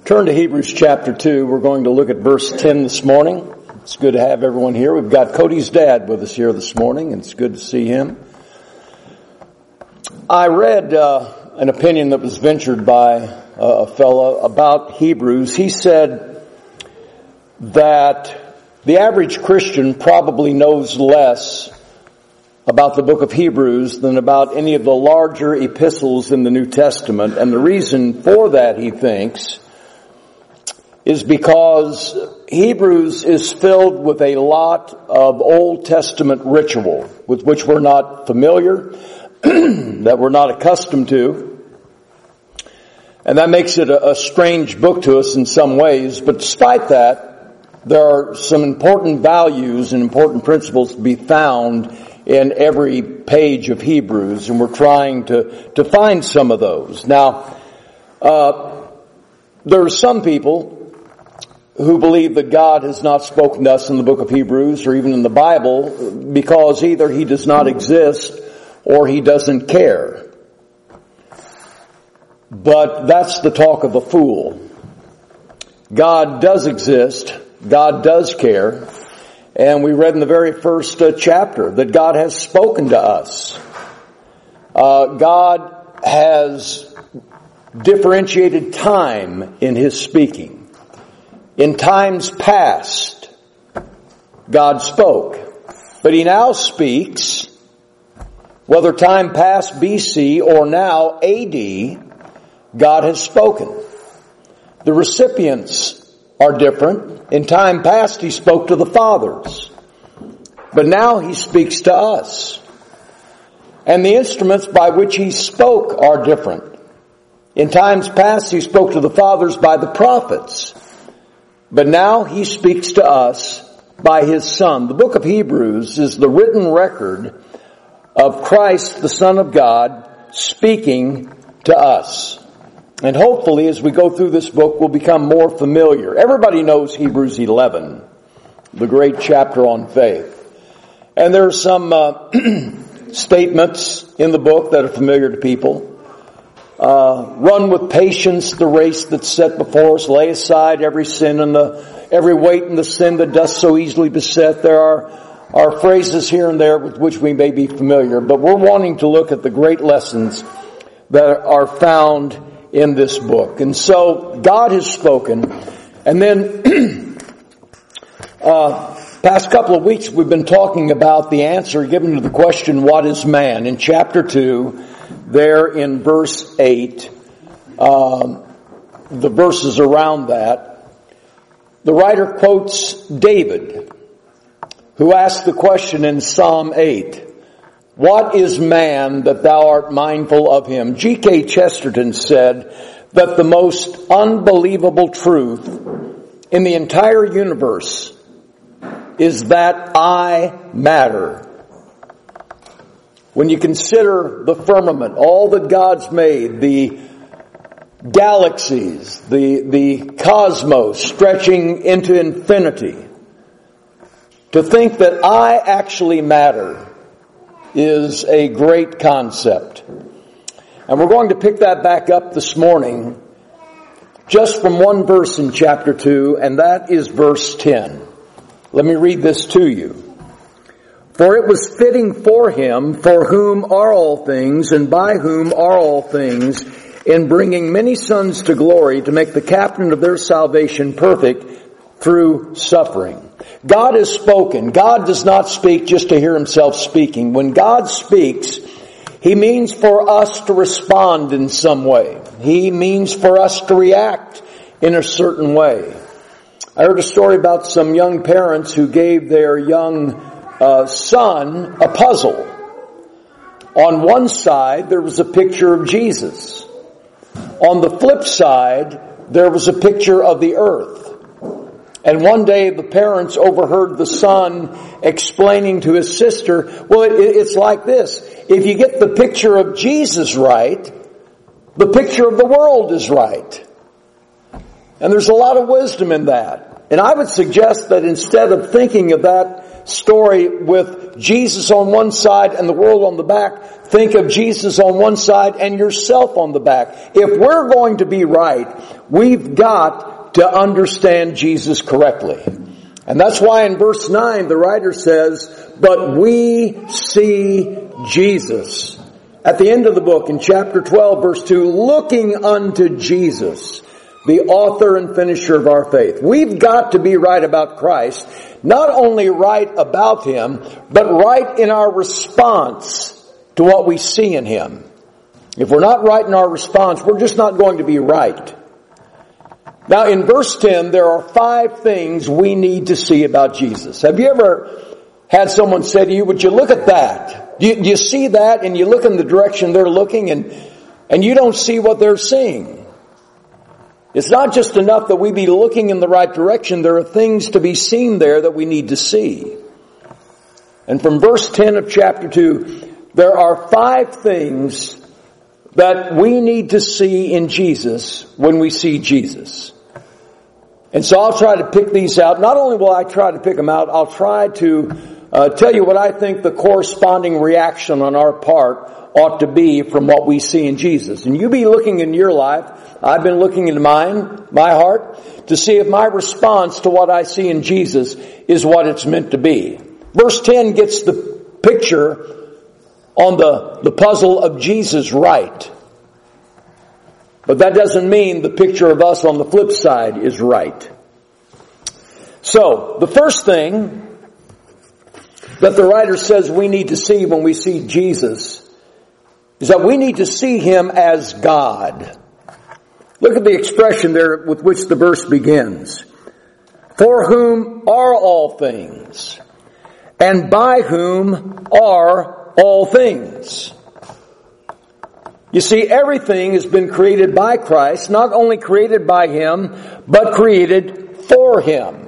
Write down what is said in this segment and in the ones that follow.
Turn to Hebrews chapter 2. We're going to look at verse 10 this morning. It's good to have everyone here. We've got Cody's dad with us here this morning, and it's good to see him. I read an opinion that was ventured by a fellow about Hebrews. He said that the average Christian probably knows less about the book of Hebrews than about any of the larger epistles in the New Testament. And the reason for that, he thinks, is because Hebrews is filled with a lot of Old Testament ritual with which we're not familiar, that we're not accustomed to. And that makes it a strange book to us in some ways. But despite that, there are some important values and important principles to be found in every page of Hebrews, and we're trying to find some of those. Now, there are some people who believe that God has not spoken to us in the book of Hebrews or even in the Bible because either He does not exist or He doesn't care. But that's the talk of a fool. God does exist. God does care. And we read in the very first chapter that God has spoken to us. God has differentiated time in His speaking. In times past, God spoke. But He now speaks, whether time past BC or now AD, God has spoken. The recipients are different. In time past, He spoke to the fathers. But now He speaks to us. And the instruments by which He spoke are different. In times past, He spoke to the fathers by the prophets. But now He speaks to us by His Son. The book of Hebrews is the written record of Christ, the Son of God, speaking to us. And hopefully as we go through this book, we'll become more familiar. Everybody knows Hebrews 11, the great chapter on faith. And there are some statements in the book that are familiar to people. Run with patience the race that's set before us. Lay aside every sin and every weight and the sin that does so easily beset. There are phrases here and there with which we may be familiar, but we're wanting to look at the great lessons that are found in this book. And so God has spoken, and then past couple of weeks we've been talking about the answer given to the question, what is man? In chapter 2, there in verse 8, the verses around that, the writer quotes David, who asked the question in Psalm 8, what is man that thou art mindful of him? G.K. Chesterton said that the most unbelievable truth in the entire universe is that I matter. When you consider the firmament, all that God's made, the galaxies, the cosmos stretching into infinity, to think that I actually matter is a great concept. And we're going to pick that back up this morning just from one verse in chapter 2, and that is verse 10. Let me read this to you. For it was fitting for Him, for whom are all things, and by whom are all things, in bringing many sons to glory, to make the captain of their salvation perfect through suffering. God has spoken. God does not speak just to hear Himself speaking. When God speaks, He means for us to respond in some way. He means for us to react in a certain way. I heard a story about some young parents who gave their young son a puzzle. On one side, there was a picture of Jesus. On the flip side, there was a picture of the earth. And one day the parents overheard the son explaining to his sister, well, it's like this. If you get the picture of Jesus right, the picture of the world is right. And there's a lot of wisdom in that. And I would suggest that instead of thinking of that story with Jesus on one side and the world on the back, think of Jesus on one side and yourself on the back. If we're going to be right, we've got to understand Jesus correctly. And that's why in verse 9 the writer says, "But we see Jesus." At the end of the book, in chapter 12, verse 2, "Looking unto Jesus, the author and finisher of our faith." We've got to be right about Christ. Not only right about Him, but right in our response to what we see in Him. If we're not right in our response, we're just not going to be right. Now in verse 10, there are 5 things we need to see about Jesus. Have you ever had someone say to you, "Would you look at that? Do you see that?" And you look in the direction they're looking and you don't see what they're seeing. It's not just enough that we be looking in the right direction. There are things to be seen there that we need to see. And from verse 10 of chapter 2, there are 5 things that we need to see in Jesus when we see Jesus. And so I'll try to pick these out. Not only will I try to pick them out, I'll try to tell you what I think the corresponding reaction on our part ought to be from what we see in Jesus. And you be looking in your life. I've been looking into mine, my heart, to see if my response to what I see in Jesus is what it's meant to be. Verse 10 gets the picture on the puzzle of Jesus right. But that doesn't mean the picture of us on the flip side is right. So, the first thing that the writer says we need to see when we see Jesus is that we need to see Him as God. Look at the expression there with which the verse begins. "For whom are all things, and by whom are all things." You see, everything has been created by Christ, not only created by Him, but created for Him.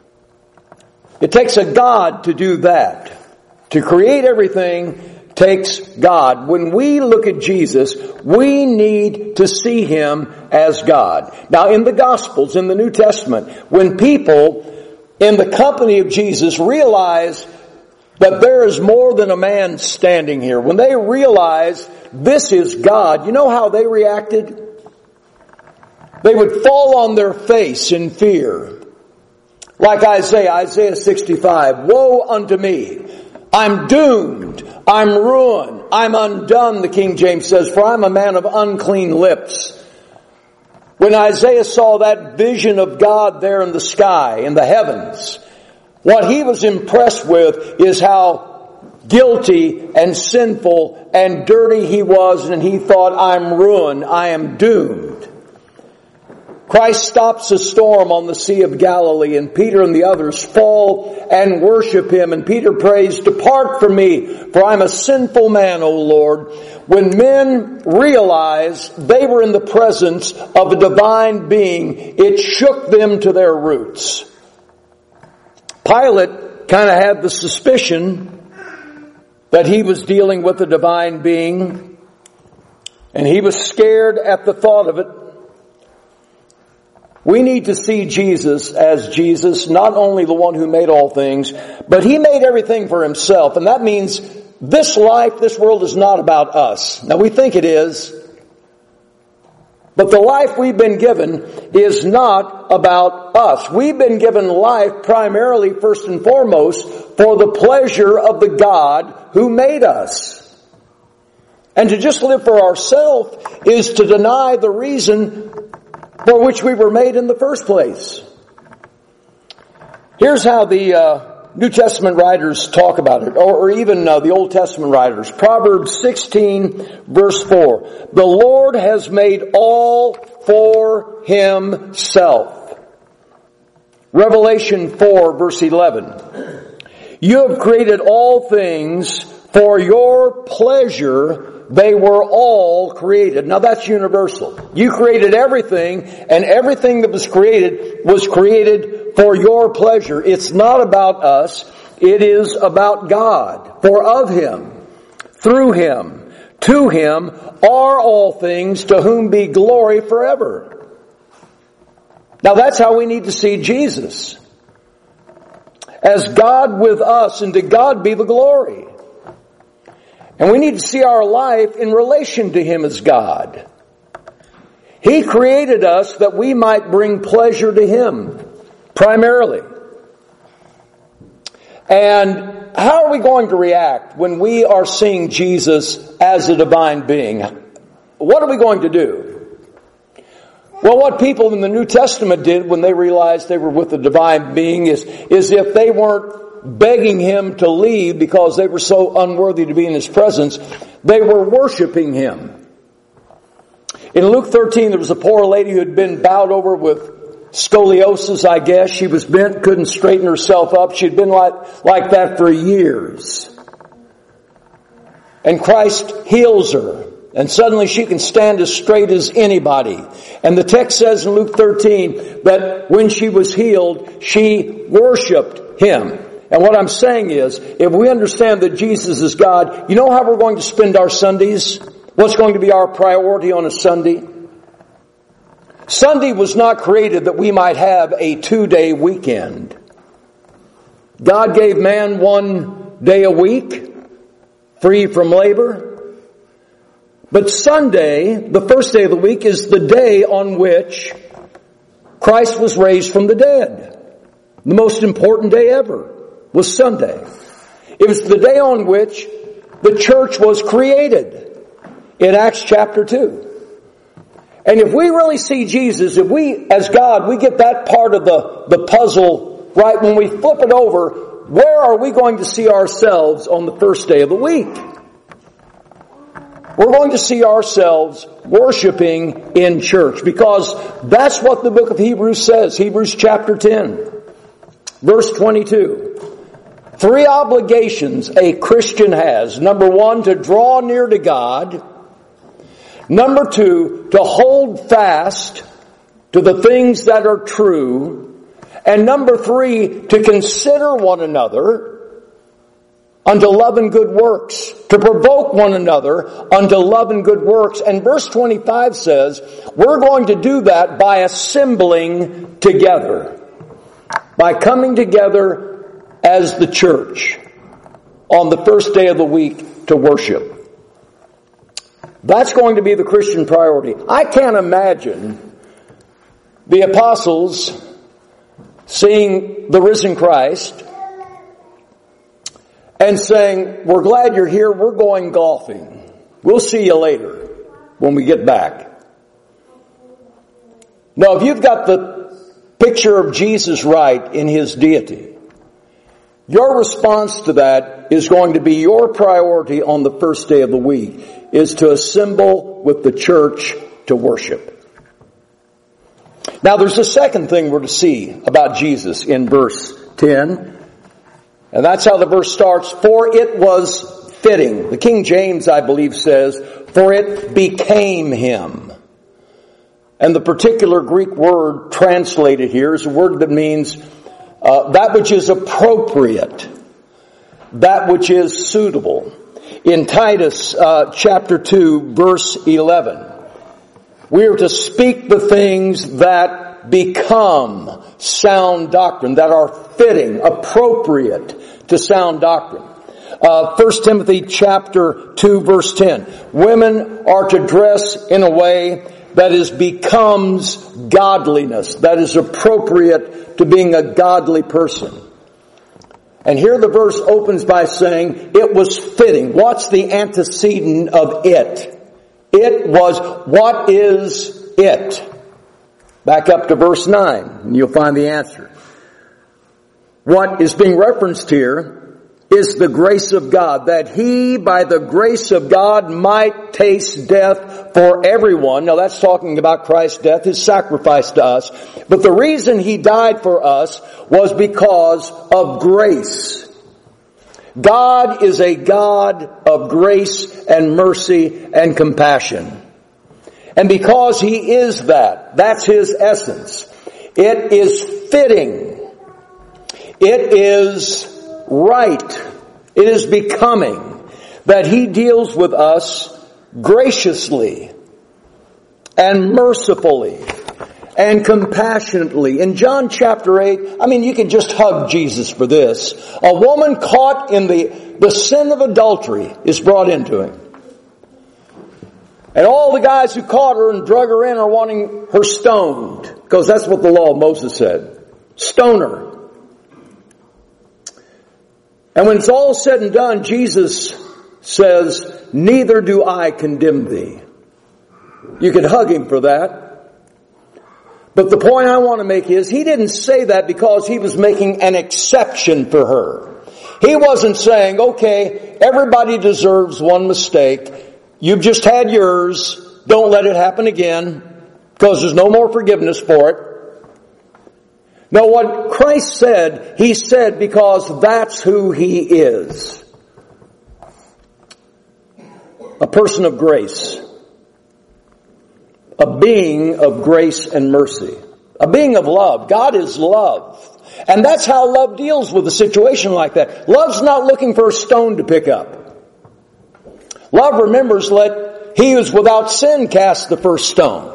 It takes a God to do that. To create everything takes God. When we look at Jesus, we need to see Him as God. Now in the Gospels, in the New Testament, when people in the company of Jesus realize that there is more than a man standing here, when they realize this is God, you know how they reacted? They would fall on their face in fear. Like Isaiah 65, "Woe unto me! I'm doomed. I'm ruined. I'm undone," the King James says, "for I'm a man of unclean lips." When Isaiah saw that vision of God there in the sky, in the heavens, what he was impressed with is how guilty and sinful and dirty he was, and he thought, "I'm ruined. I am doomed." Christ stops a storm on the Sea of Galilee, and Peter and the others fall and worship Him. And Peter prays, "Depart from me, for I'm a sinful man, O Lord." When men realized they were in the presence of a divine being, it shook them to their roots. Pilate kind of had the suspicion that he was dealing with a divine being, and he was scared at the thought of it. We need to see Jesus as Jesus, not only the one who made all things, but He made everything for Himself. And that means this life, this world is not about us. Now we think it is, but the life we've been given is not about us. We've been given life primarily, first and foremost, for the pleasure of the God who made us. And to just live for ourselves is to deny the reason for which we were made in the first place. Here's how the New Testament writers talk about it, or even the Old Testament writers. Proverbs 16 verse 4. "The Lord has made all for Himself." Revelation 4 verse 11. "You have created all things for your pleasure. They were all created." Now that's universal. You created everything, and everything that was created for your pleasure. It's not about us. It is about God. For of Him, through Him, to Him are all things, to whom be glory forever. Now that's how we need to see Jesus. as God with us, and to God be the glory. And we need to see our life in relation to Him as God. He created us that we might bring pleasure to Him, primarily. And how are we going to react when we are seeing Jesus as a divine being? What are we going to do? Well, what people in the New Testament did when they realized they were with a divine being is if they weren't begging Him to leave because they were so unworthy to be in His presence, they were worshiping Him. In Luke 13, there was a poor lady who had been bowed over with scoliosis, I guess. She was bent, couldn't straighten herself up. She'd been like that for years. And Christ heals her. And suddenly she can stand as straight as anybody. And the text says in Luke 13 that when she was healed, she worshiped Him. And what I'm saying is, if we understand that Jesus is God, you know how we're going to spend our Sundays? What's going to be our priority on a Sunday? Sunday was not created that we might have a 2-day weekend. God gave man 1 day a week, free from labor. But Sunday, the first day of the week, is the day on which Christ was raised from the dead. The most important day ever was Sunday. It was the day on which the church was created in Acts chapter 2. And if we really see Jesus, if we, as God, we get that part of the puzzle right, when we flip it over, where are we going to see ourselves on the first day of the week? We're going to see ourselves worshiping in church, because that's what the book of Hebrews says. Hebrews chapter 10, verse 22. 3 obligations a Christian has. Number 1, to draw near to God. Number 2, to hold fast to the things that are true. And number 3, to consider one another unto love and good works. To provoke one another unto love and good works. And verse 25 says, we're going to do that by assembling together. By coming together as the church on the first day of the week to worship. That's going to be the Christian priority. I can't imagine the apostles seeing the risen Christ and saying, we're glad you're here, we're going golfing. We'll see you later when we get back. Now, if you've got the picture of Jesus right in His deity, your response to that is going to be your priority on the first day of the week, is to assemble with the church to worship. Now there's a second thing we're to see about Jesus in verse 10. And that's how the verse starts. For it was fitting. The King James, I believe, says, for it became Him. And the particular Greek word translated here is a word that means that which is appropriate, that which is suitable. In Titus chapter 2, verse 11, we are to speak the things that become sound doctrine, that are fitting, appropriate to sound doctrine. 1 Timothy chapter 2, verse 10, women are to dress in a way that becomes godliness, that is appropriate to being a godly person. And here the verse opens by saying, it was fitting. What's the antecedent of it? It was, what is it? Back up to verse 9, and you'll find the answer. What is being referenced here is the grace of God, that He, by the grace of God, might taste death for everyone. Now that's talking about Christ's death, His sacrifice to us. But the reason He died for us was because of grace. God is a God of grace and mercy and compassion. And because He is that, that's His essence. It is fitting. It is right. It is becoming that He deals with us graciously and mercifully and compassionately. In John chapter 8, you can just hug Jesus for this. A woman caught in the sin of adultery is brought into him. And all the guys who caught her and drug her in are wanting her stoned. Because that's what the law of Moses said. Stone her. And when it's all said and done, Jesus says, neither do I condemn thee. You could hug him for that. But the point I want to make is, he didn't say that because he was making an exception for her. He wasn't saying, okay, everybody deserves one mistake. You've just had yours. Don't let it happen again, because there's no more forgiveness for it. No, what Christ said, he said because that's who he is. A person of grace. A being of grace and mercy. A being of love. God is love. And that's how love deals with a situation like that. Love's not looking for a stone to pick up. Love remembers, let he who's without sin cast the first stone.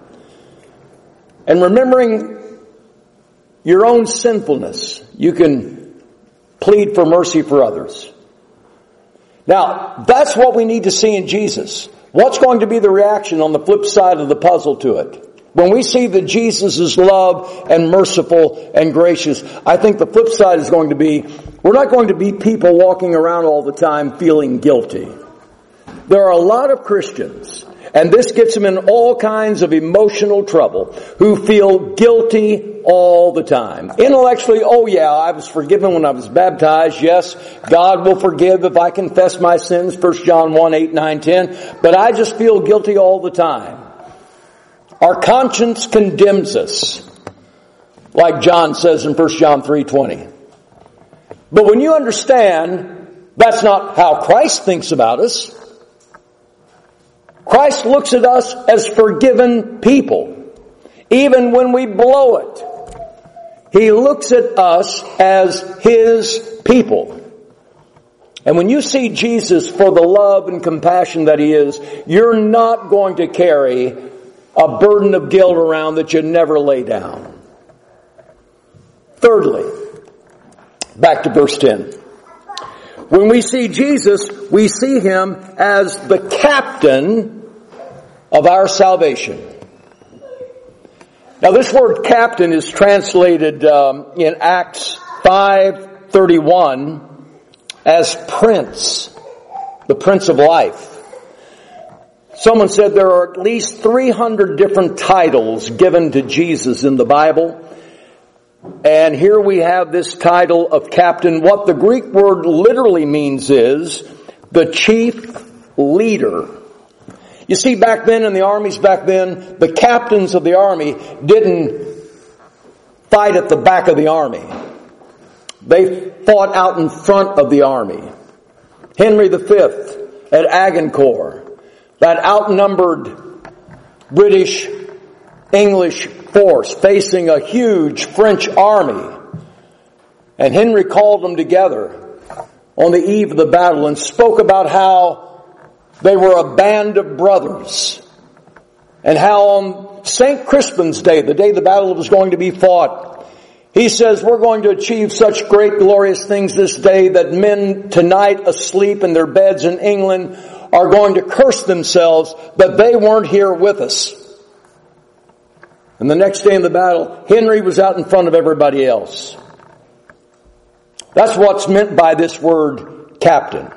And remembering your own sinfulness, you can plead for mercy for others. Now, that's what we need to see in Jesus. What's going to be the reaction on the flip side of the puzzle to it? When we see that Jesus is love and merciful and gracious, I think the flip side is going to be, we're not going to be people walking around all the time feeling guilty. There are a lot of Christians, and this gets them in all kinds of emotional trouble, who feel guilty all the time. Intellectually, oh yeah, I was forgiven when I was baptized. Yes, God will forgive if I confess my sins, 1 John 1, 8, 9, 10. But I just feel guilty all the time. Our conscience condemns us, like John says in 1 John 3:20. But when you understand that's not how Christ thinks about us, Christ looks at us as forgiven people, even when we blow it. He looks at us as his people. And when you see Jesus for the love and compassion that he is, you're not going to carry a burden of guilt around that you never lay down. Thirdly, back to verse 10. When we see Jesus, we see him as the captain of our salvation. Now this word captain is translated in Acts 5:31 as prince, the Prince of Life. Someone said there are at least 300 different titles given to Jesus in the Bible. And here we have this title of captain. What the Greek word literally means is the chief leader. You see, back then in the armies back then, the captains of the army didn't fight at the back of the army. They fought out in front of the army. Henry V at Agincourt, that outnumbered British, English force facing a huge French army. And Henry called them together on the eve of the battle and spoke about how they were a band of brothers. And how on St. Crispin's Day, the day the battle was going to be fought, he says, we're going to achieve such great glorious things this day that men tonight asleep in their beds in England are going to curse themselves that they weren't here with us. And the next day in the battle, Henry was out in front of everybody else. That's what's meant by this word captain.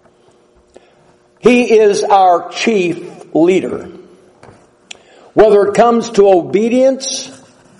He is our chief leader. Whether it comes to obedience,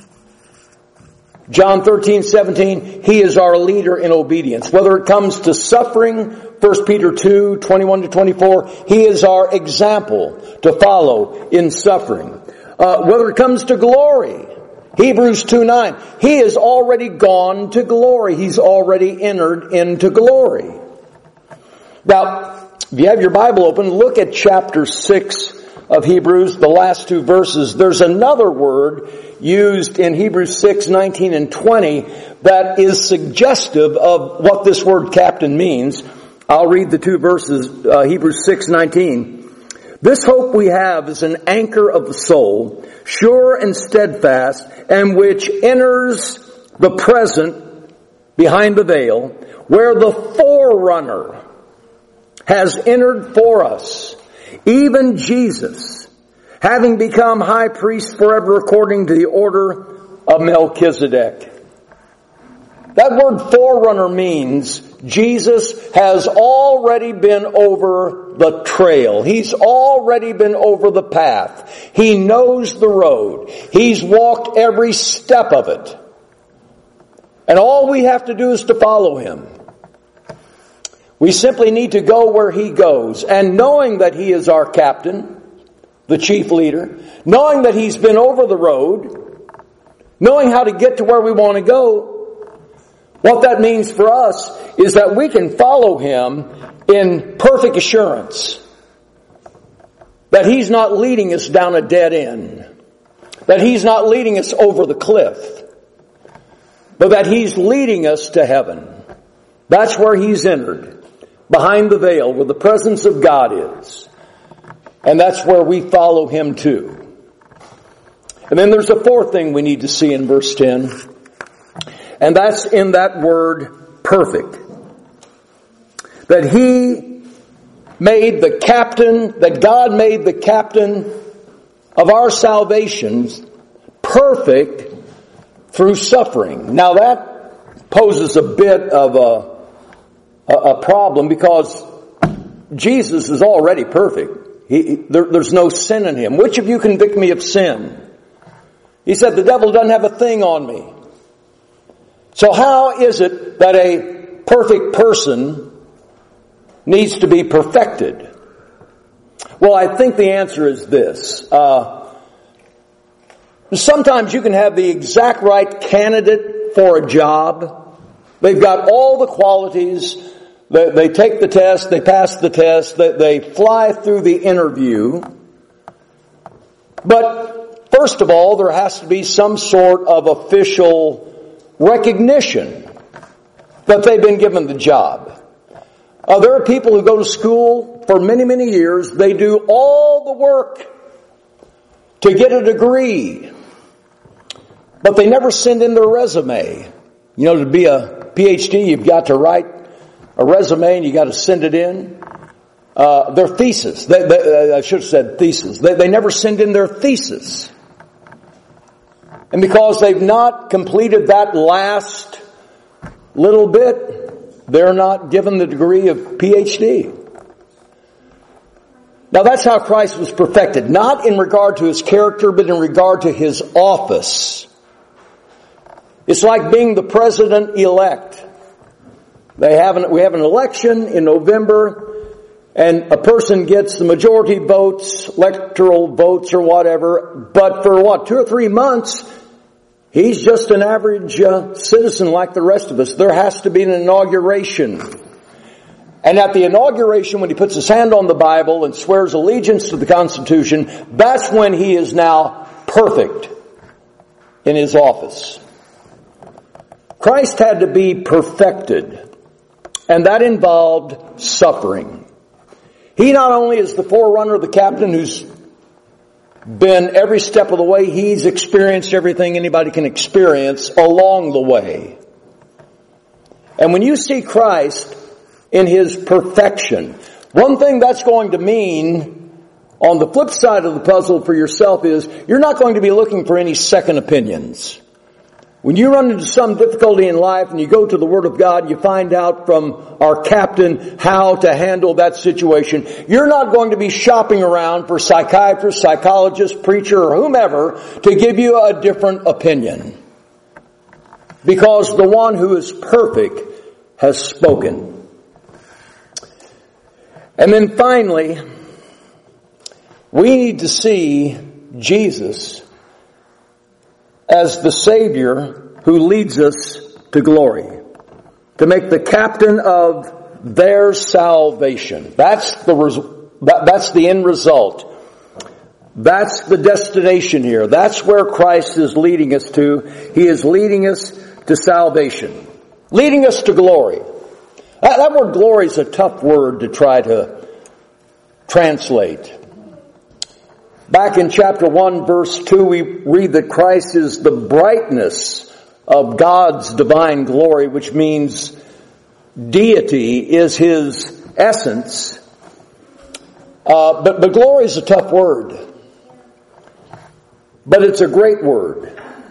John 13:17, he is our leader in obedience. Whether it comes to suffering, 1 Peter 2:21-24, he is our example to follow in suffering. Whether it comes to glory, Hebrews 2:9, he has already gone to glory. He's already entered into glory. Now, if you have your Bible open, look at chapter 6 of Hebrews, the last two verses. There's another word used in Hebrews 6:19 and 20 that is suggestive of what this word captain means. I'll read the two verses, Hebrews 6:19. This hope we have is an anchor of the soul, sure and steadfast, and which enters the present behind the veil, where the forerunner has entered for us, even Jesus, having become high priest forever according to the order of Melchizedek. That word forerunner means Jesus has already been over the trail. He's already been over the path. He knows the road. He's walked every step of it. And all we have to do is to follow Him. We simply need to go where He goes. And knowing that He is our captain, the chief leader, knowing that He's been over the road, knowing how to get to where we want to go, what that means for us is that we can follow Him in perfect assurance that He's not leading us down a dead end, that He's not leading us over the cliff, but that He's leading us to heaven. That's where He's entered, behind the veil, where the presence of God is. And that's where we follow Him too. And then there's a fourth thing we need to see in verse 10. And that's in that word, perfect. That He made the captain, that God made the captain of our salvation perfect through suffering. Now that poses a bit of a problem, because Jesus is already perfect. There's no sin in Him. Which of you convict me of sin? He said, the devil doesn't have a thing on me. So how is it that a perfect person needs to be perfected? Well, I think the answer is this. Sometimes you can have the exact right candidate for a job. They've got all the qualities. They take the test, they pass the test, they fly through the interview. But first of all, there has to be some sort of official recognition that they've been given the job. There are people who go to school for many, many years. They do all the work to get a degree, but they never send in their resume. You know, to be a PhD, you've got to write a resume and you got to send it in. Their thesis, I should have said thesis. They never send in their thesis. And because they've not completed that last little bit, they're not given the degree of PhD. Now that's how Christ was perfected. Not in regard to His character, but in regard to His office. It's like being the president-elect. We have an election in November, and a person gets the majority votes, electoral votes or whatever, but for 2 or 3 months, he's just an average citizen like the rest of us. There has to be an inauguration. And at the inauguration, when he puts his hand on the Bible and swears allegiance to the Constitution, that's when he is now perfect in his office. Christ had to be perfected, and that involved suffering. He not only is the forerunner, the captain who's been every step of the way, He's experienced everything anybody can experience along the way. And when you see Christ in His perfection, one thing that's going to mean on the flip side of the puzzle for yourself is you're not going to be looking for any second opinions. When you run into some difficulty in life and you go to the Word of God, you find out from our captain how to handle that situation. You're not going to be shopping around for psychiatrists, psychologists, preacher, or whomever to give you a different opinion. Because the one who is perfect has spoken. And then finally, we need to see Jesus as the Savior who leads us to glory, to make the captain of their salvation. That's the end result. That's the destination here. That's where Christ is leading us to. He is leading us to salvation, leading us to glory. That word glory is a tough word to try to translate. Back in chapter 1, verse 2, we read that Christ is the brightness of God's divine glory, which means deity is His essence. But glory is a tough word. But it's a great word.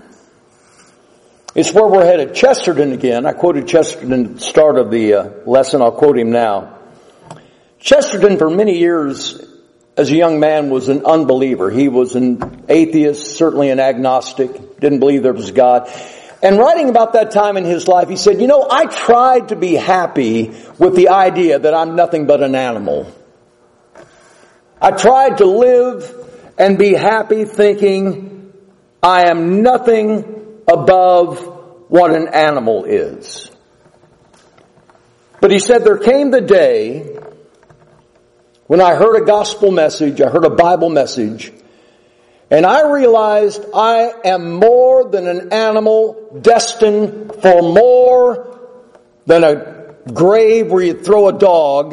It's where we're headed. Chesterton again. I quoted Chesterton at the start of the lesson. I'll quote him now. Chesterton, for many years, as a young man, was an unbeliever. He was an atheist, certainly an agnostic, didn't believe there was God. And writing about that time in his life, he said, I tried to be happy with the idea that I'm nothing but an animal. I tried to live and be happy thinking I am nothing above what an animal is. But he said there came the day when I heard a gospel message, I heard a Bible message, and I realized I am more than an animal destined for more than a grave where you throw a dog.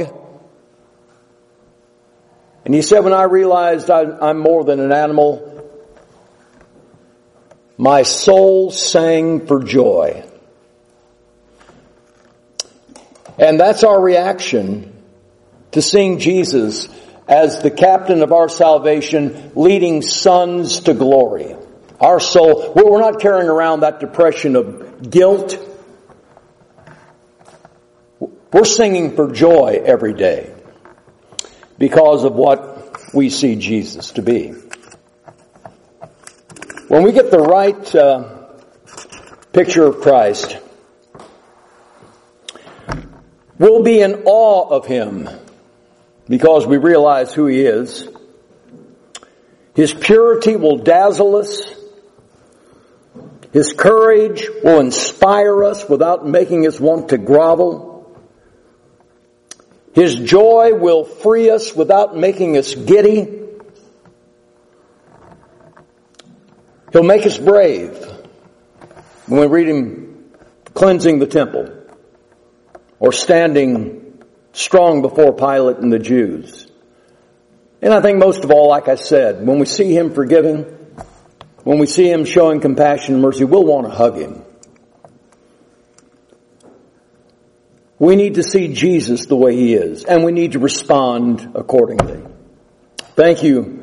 And he said, when I realized I'm more than an animal, my soul sang for joy. And that's our reaction to seeing Jesus as the captain of our salvation, leading sons to glory. Our soul, we're not carrying around that depression of guilt. We're singing for joy every day because of what we see Jesus to be. When we get the right picture of Christ, we'll be in awe of Him because we realize who He is. His purity will dazzle us. His courage will inspire us without making us want to grovel. His joy will free us without making us giddy. He'll make us brave when we read Him cleansing the temple or standing strong before Pilate and the Jews. And I think most of all, like I said, when we see Him forgiving, when we see Him showing compassion and mercy, we'll want to hug Him. We need to see Jesus the way He is, and we need to respond accordingly. Thank you